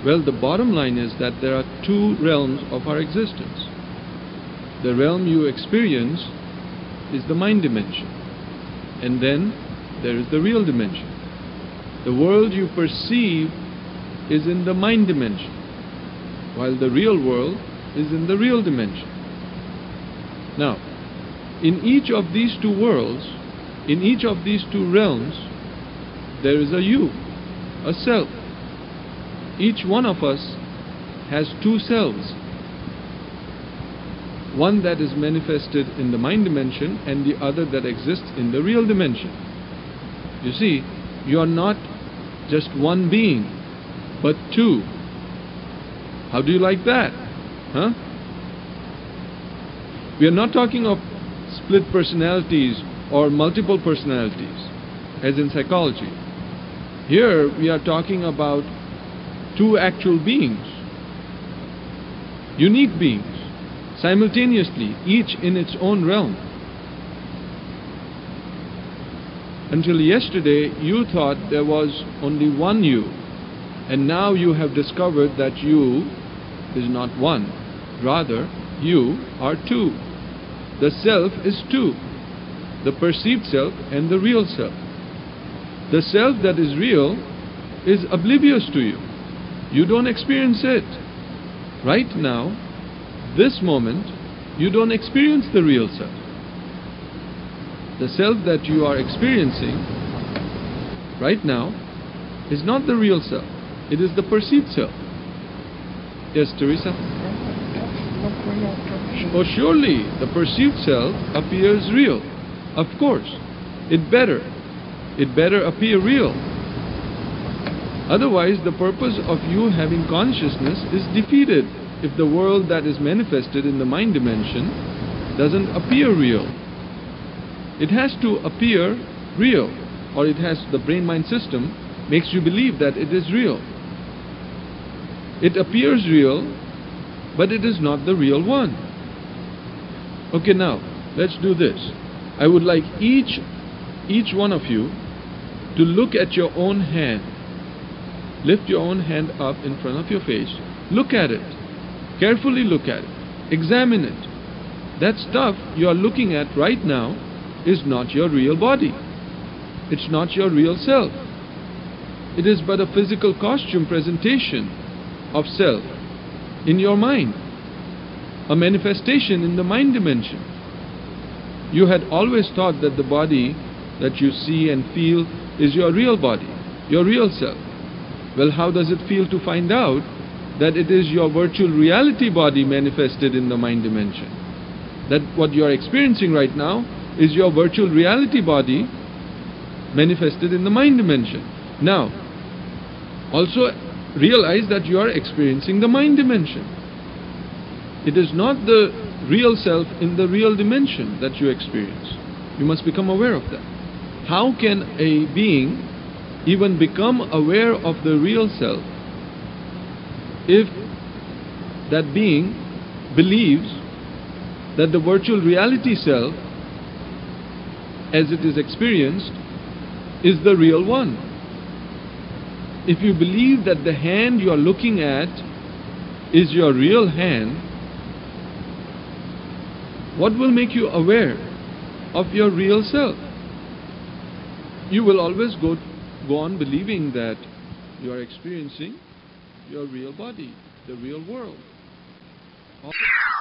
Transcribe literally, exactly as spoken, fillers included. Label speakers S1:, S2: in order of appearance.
S1: Well, the bottom line is that there are two realms of our existence. The realm you experience is the mind dimension, and then there is the real dimension. The world you perceive is in the mind dimension, while the real world is in the real dimension. Now, in each of these two worlds, in each of these two realms, there is a you, a self. Each one of us has two selves. One that is manifested in the mind dimension and the other that exists in the real dimension. You see, you are not just one being, but two. How do you like that? Huh? We are not talking of split personalities or multiple personalities, as in psychology. Here we are talking about two actual beings, unique beings, simultaneously, each in its own realm. Until yesterday, you thought there was only one you, and now you have discovered that you is not one. Rather, you are two. The self is two, the perceived self and the real self. The self that is real is oblivious to you. You don't experience it. Right now, this moment, you don't experience the real self. The self that you are experiencing right now is not the real self. It is the perceived self. Yes, Teresa? Oh, surely the perceived self appears real. Of course. It better. It better appear real. Otherwise, the purpose of you having consciousness is defeated if the world that is manifested in the mind dimension doesn't appear real. It has to appear real, or it has the brain-mind system makes you believe that it is real. It appears real, but it is not the real one. Okay, now let's do this. I would like each each one of you to look at your own hand. Lift your own hand up in front of your face. Look at it. Carefully look at it. Examine it. That stuff you are looking at right now is not your real body. It's not your real self. It is but a physical costume presentation of self in your mind, a manifestation in the mind dimension. You had always thought that the body that you see and feel is your real body, your real self. Well, how does it feel to find out that it is your virtual reality body manifested in the mind dimension? That what you are experiencing right now is your virtual reality body manifested in the mind dimension. Now, also realize that you are experiencing the mind dimension. It is not the real self in the real dimension that you experience. You must become aware of that. How can a being even become aware of the real self if that being believes that the virtual reality self, as it is experienced, is the real one? If you believe that the hand you are looking at is your real hand, what will make you aware of your real self? You will always go, go on believing that you are experiencing your real body, the real world.